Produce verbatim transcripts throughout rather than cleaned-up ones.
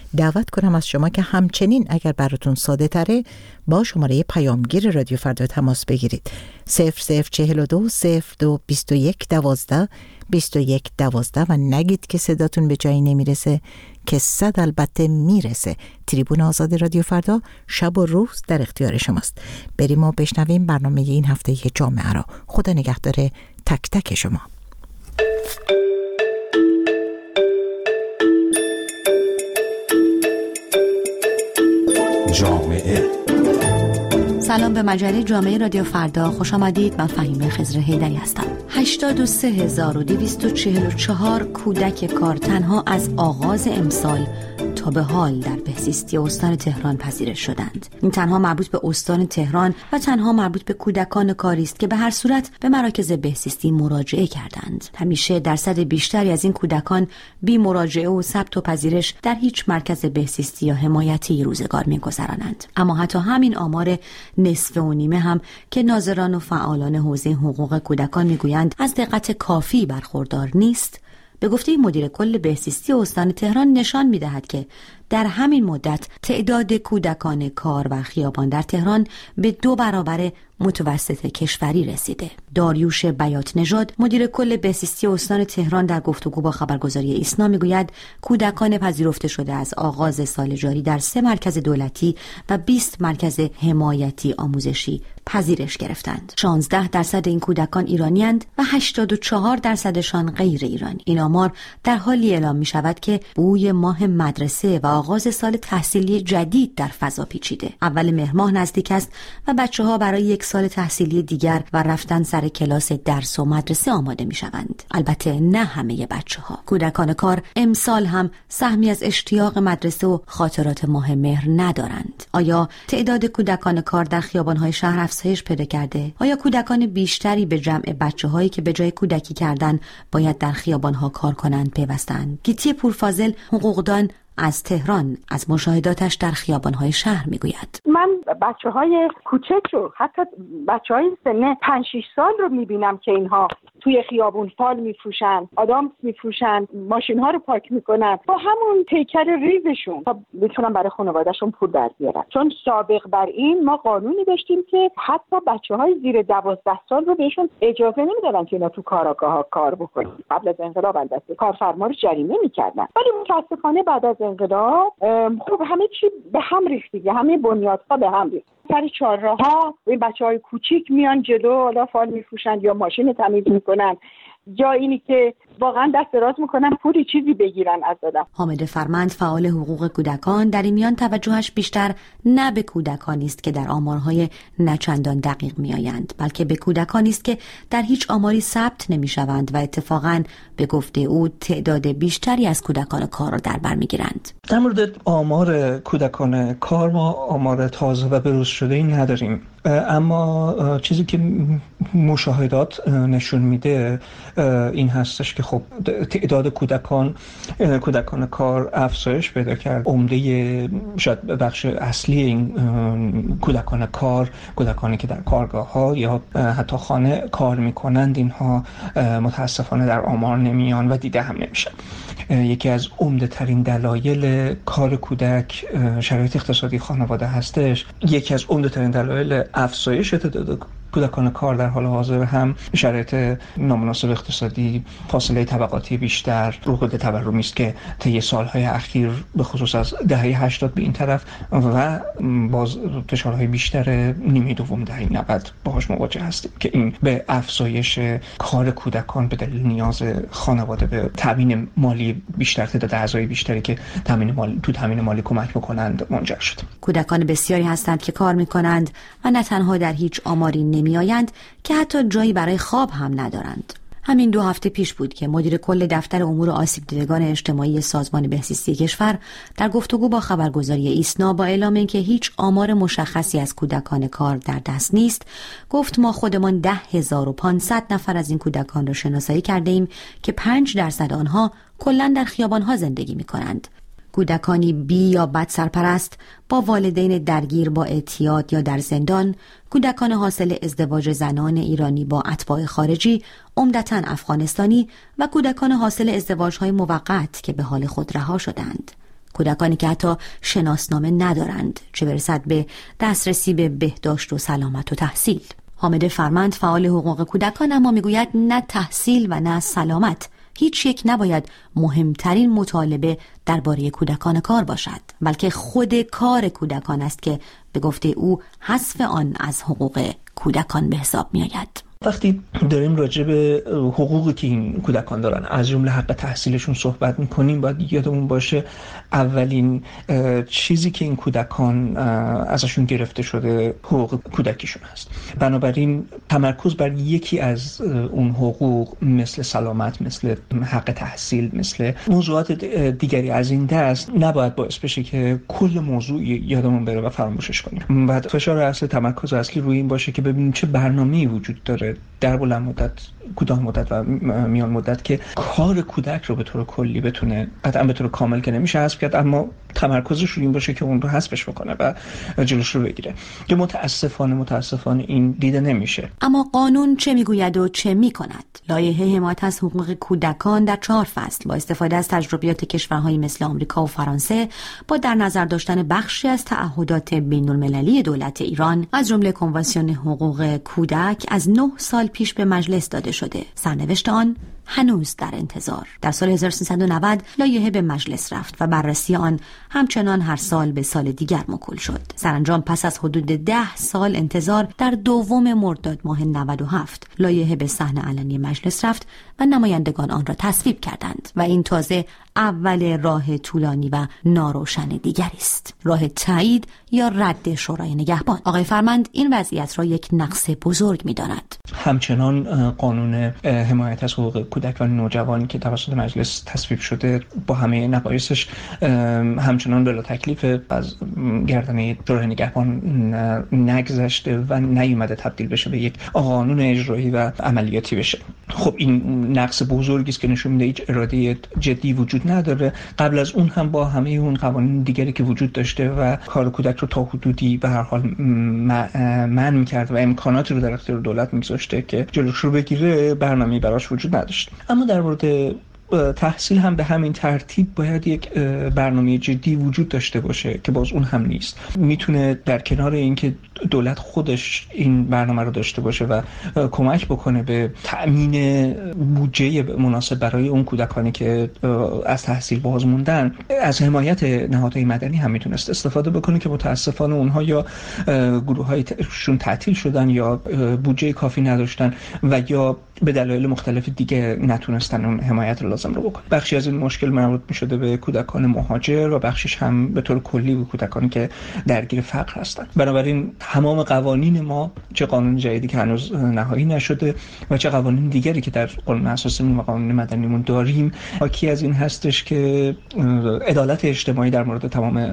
دعوت کنم از شما که همچنین اگر براتون ساده تره با شماره پیامگیر رادیو فردا تماس بگیرید. صفر صفر چهل و دو صفر دو بیست و یک دوازده بیست و یک دوازده و نگید که صداتون به جایی نمیرسه که صد البته میرسه. تریبون آزاد رادیو فردا شب و روز در اختیار شماست. بریم و بشنویم برنامه این هفته جامعه را. خدا نگهدار تک تک شما. جامعه. سلام به مجله جامعه رادیو فردا، خوش آمدید. من فهیمه خضر حیدری هستم. هشتاد و سه هزار و دویست و چهل و چهار کودک کار تنها از آغاز امسال تا به حال در بهزیستی استان تهران پذیرش شدند. این تنها مربوط به استان تهران و تنها مربوط به کودکان کاری است که به هر صورت به مراکز بهزیستی مراجعه کردند. همیشه درصد بیشتری از این کودکان بی مراجعه و ثبت و پذیرش در هیچ مرکز بهزیستی یا حمایتی روزگار می‌گذرانند. اما حتی همین آمار نصف و نیمه هم که ناظران و فعالان حوزه حقوق کودکان میگویند از دقت کافی برخوردار نیست، به گفته مدیر کل بهزیستی استان تهران نشان می‌دهد که در همین مدت تعداد کودکان کار و خیابان در تهران به دو برابر متوسط کشوری رسیده. داریوش بیات نژاد مدیر کل بهزیستی استان تهران در گفتگو با خبرگزاری ایسنا میگوید کودکان پذیرفته شده از آغاز سال جاری در سه مرکز دولتی و بیست مرکز حمایتی آموزشی پذیرش گرفتند. شانزده درصد این کودکان ایرانی‌اند و هشتاد و چهار درصدشان غیر ایرانی. این آمار در حالی اعلام می شود که بوی ماه مدرسه و آغاز سال تحصیلی جدید در فضا پیچیده. اول مهر ماه نزدیک است و بچه‌ها برای یک سال تحصیلی دیگر و رفتن سر کلاس درس و مدرسه آماده می شوند. البته نه همه بچه‌ها. کودکان کار امسال هم سهمی از اشتیاق مدرسه و خاطرات ماه مهر ندارند. آیا تعداد کودکان کار در خیابان‌های شهر افزایش پیدا کرده؟ آیا کودکان بیشتری به جمع بچه‌هایی که به جای کودکی کردن باید در خیابان‌ها کار کنند پیوستند؟ گیتی پورفاضل حقوقدان از تهران از مشاهداتش در خیابان‌های شهر میگوید. من بچه‌های کوچک رو، حتی بچه‌های سن پنج شش سال رو میبینم که اینها توی خیابون فال میفروشن، آدامس میفروشن، ماشین‌ها رو پارک میکنن با همون پیکر ریزشون تا بتونن برای خانواده‌شون پول در بیارن. چون سابق بر این ما قانونی داشتیم که حتی بچه‌های زیر دوازده سال رو بهشون اجازه نمیدادن که اینا تو کاراگاه‌ها کار بکنن. قبل از انقلاب البته کارفرما رو جریمه میکردن، ولی متأسفانه بعد از انقلاب خب همه چی به هم ریخت دیگه، همه بنیادها به هم ریخت. سر چهارراه‌ها این بچه‌های کوچیک میان جلو، حالا فال میفروشن یا ماشین تمیز میکنن یا اینی که واقعا دست دراز میکنن پولی چیزی بگیرن از آدم. حامد فرمند فعال حقوق کودکان در این میان توجهش بیشتر نه به کودکانی است که در آمارهای نچندان دقیق میآیند، بلکه به کودکانی است که در هیچ آماری ثبت نمیشوند و اتفاقاً به گفته او تعداد بیشتری از کودکان کار را در بر میگیرند. در مورد آمار کودکان کار ما آمار تازه و بروز شده ای نداریم، اما چیزی که مشاهدات نشون میده این هستش که خب تعداد کودکان کودکان کار افزایش پیدا کرد. عمده شاید بخش اصلی این کودکان کار کودکانی که در کارگاه‌ها یا حتی خانه کار میکنند اینها متاسفانه در آمار نمیان و دیده هم نمیشن. یکی از عمده ترین دلایل کار کودک شرایط اقتصادی خانواده هستش. یکی از عمده ترین دلایل افزایش تعداد کودکان کار در حال حاضر هم شرایط نامناسب اقتصادی، فاصله طبقاتی بیشتر، رکود تورمی است که طی سالهای اخیر به خصوص از دهه هشتاد به این طرف و باز فشارهای بیشتر نیمه دوم دهه نود باهاش مواجه هستیم که این به افزایش کار کودکان به دلیل نیاز خانواده به تامین مالی بیشتر، تعداد اعضای بیشتری که تامین مالی تو تامین مالی کمک می‌کنند منجر شد. کودکان بسیاری هستند که کار می‌کنند و نه تنها در هیچ آماری نمی آیند که حتی جایی برای خواب هم ندارند. همین دو هفته پیش بود که مدیر کل دفتر امور آسیب دیدگان اجتماعی سازمان بهزیستی کشور در گفتگو با خبرگزاری ایسنا با اعلام اینکه هیچ آمار مشخصی از کودکان کار در دست نیست، گفت ما خودمان ده هزار و پانصد نفر از این کودکان را شناسایی کرده ایم که پنج درصد آنها کلاً در خیابان‌ها زندگی می‌کنند. کودکانی بی یا بد سرپرست، با والدین درگیر با اعتیاد یا در زندان، کودکان حاصل ازدواج زنان ایرانی با اتباع خارجی، عمدتاً افغانستانی، و کودکان حاصل ازدواج‌های موقت که به حال خود رها شدند. کودکانی که حتی شناسنامه ندارند، چه برسد به دسترسی به بهداشت و سلامت و تحصیل. حامد فرمند فعال حقوق کودکان اما میگوید نه تحصیل و نه سلامت هیچ یک نباید مهمترین مطالبه درباره کودکان کار باشد، بلکه خود کار کودکان است که به گفته او حذف آن از حقوق کودکان به حساب می آید. وقتی داریم راجع به حقوقی که این کودکان دارن از جمله حق تحصیلشون صحبت میکنیم، باید یادمون باشه اولین چیزی که این کودکان ازشون گرفته شده حقوق کودکیشون هست. بنابراین تمرکز بر یکی از اون حقوق مثل سلامت، مثل حق تحصیل، مثل موضوعات دیگری از این دست نباید باعث بشه که کل موضوع یادمون بره و فراموشش کنیم. بعد فشار اصلی، تمرکز اصلی روی این باشه که ببینیم چه برنامه‌ای وجود داره در بلند مدت، کوتاه مدت و میان مدت که کار کودک رو به طور کلی بتونه، قطعا به طور کامل که نمیشه حذف کرد، اما تمرکزش رو این باشه که اون رو حذفش بکنه و جلوش رو بگیره، که متاسفانه متاسفانه این دیده نمیشه. اما قانون چه میگوید و چه میکند؟ لایحه حمایت از حقوق کودکان در چهار فصل با استفاده از تجربیات کشورهایی مثل آمریکا و فرانسه، با در نظر داشتن بخشی از تعهدات بین‌المللی دولت ایران از جمله کنوانسیون حقوق کودک از نه سال پیش به مجلس داده شده. سرنوشت آن هنوز در انتظار. در سال هزار و سیصد و نود لایحه به مجلس رفت و بررسی آن همچنان هر سال به سال دیگر موکول شد. سرانجام پس از حدود ده سال انتظار در دوم مرداد ماه نود و هفت لایحه به صحن علنی مجلس رفت و نمایندگان آن را تصویب کردند و این تازه اول راه طولانی و ناروشن دیگری است، راه تایید یا رد شورای نگهبان. آقای فرمند این وضعیت را یک نقص بزرگ می‌داند. همچنان قانون حمایت از حقوق کودک و نوجوان که توسط مجلس تصویب شده با همه نقایصش همچنان بلا تکلیف از گردنه شورای نگهبان نگذشته و نیومده تبدیل بشه به یک قانون اجرایی و عملیاتی بشه. خب این نقص بزرگی است که نشون میده هیچ اراده جدی وجود نداره. قبل از اون هم با همه اون قوانین دیگری که وجود داشته و کار کودک رو تا حدودی به هر حال منع می‌کرد و امکاناتی رو در اختیار دولت می‌گذاشته که جلوش رو بگیره، برنامه‌ای براش وجود نداشت. اما در مورد تحصیل هم به همین ترتیب باید یک برنامه جدی وجود داشته باشه که باز اون هم نیست. میتونه در کنار اینکه دولت خودش این برنامه رو داشته باشه و کمک بکنه به تأمین بودجه مناسب برای اون کودکانی که از تحصیل باز موندن، از حمایت نهادهای مدنی هم میتونست استفاده بکنه که متاسفانه اونها یا گروه‌هایشون تعطیل شدن یا بودجه کافی نداشتن و یا به دلایل مختلف دیگه نتونستن اون حمایت رو لازم رو بکنن. بخشی از این مشکل مربوط می‌شده به کودکان مهاجر و بخشش هم به طور کلی به کودکانی که درگیر فقر هستن. بنابراین تمام قوانین ما، چه قانون جدیدی که هنوز نهایی نشده و چه قوانین دیگری که در قانون اساسی و قانون مدنیمون داریم، حاکی از این هستش که عدالت اجتماعی در مورد تمام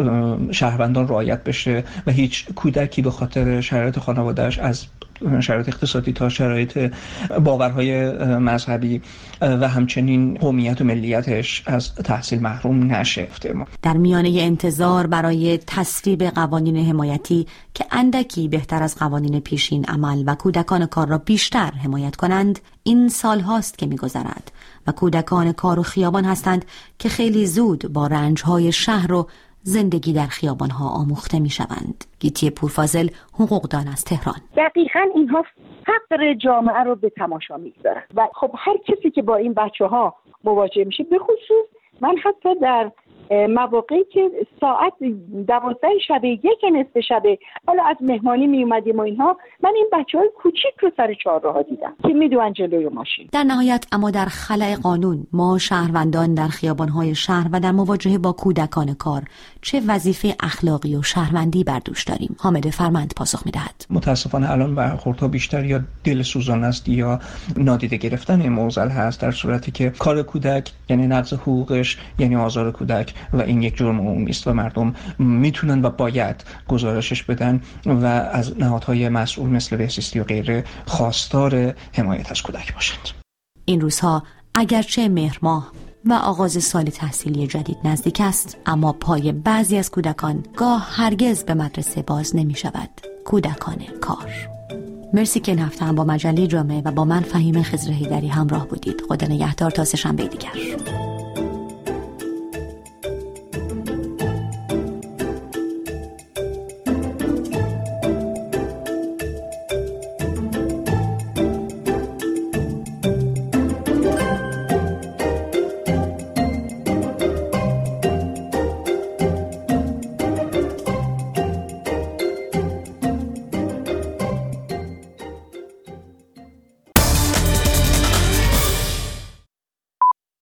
شهروندان رعایت بشه و هیچ کودکی به خاطر شرایط خانواده‌اش از شرایط اقتصادی تا شرایط باورهای مذهبی و همچنین قومیت و ملیتش از تحصیل محروم نشه. در میانه انتظار برای تصویب قوانین حمایتی که اندکی بهتر از قوانین پیشین عمل و کودکان کار را بیشتر حمایت کنند، این سال هاست که می‌گذرد و کودکان کار و خیابان هستند که خیلی زود با رنج‌های شهر و زندگی در خیابان‌ها آموخته می‌شوند. گیتی پورفاضل، حقوقدان از تهران. دقیقاً اینها فقر جامعه رو به تماشا می‌گذارن و خب هر کسی که با این بچه‌ها مواجه میشه، به خصوص من حتی در مواقعی که ساعت دوازده شب، یک نصف شب، حالا از مهمانی می اومدیم و اینها، من این بچه‌های کوچیک رو سر چهارراه دیدم که میدوئن جلوی ماشین. در نهایت اما در خلأ قانون، ما شهروندان در خیابان‌های شهر و در مواجهه با کودکان کار چه وظیفه اخلاقی و شهروندی بر دوش داریم؟ حامد فرمند پاسخ می‌دهد. متاسفانه الان برخوردها بیشتر یا دلسوزان است یا نادیده گرفتن موزل هست، در صورتی که کار کودک یعنی نقض حقوقش یعنی آزار کودک و این یک جرم عمومی است و مردم میتونن و باید گزارشش بدن و از نهادهای مسئول مثل بهزیستی و غیره خواستار حمایت از کودک باشند. این روزها اگرچه مهر ماه و آغاز سال تحصیلی جدید نزدیک است، اما پای بعضی از کودکان گاه هرگز به مدرسه باز نمی شود. کودکان کار. مرسی که این هفته هم با مجله جامعه و با من فهیمه خضر حیدری همراه بودید. خدا نگهدار تا سه شنبه دیگر.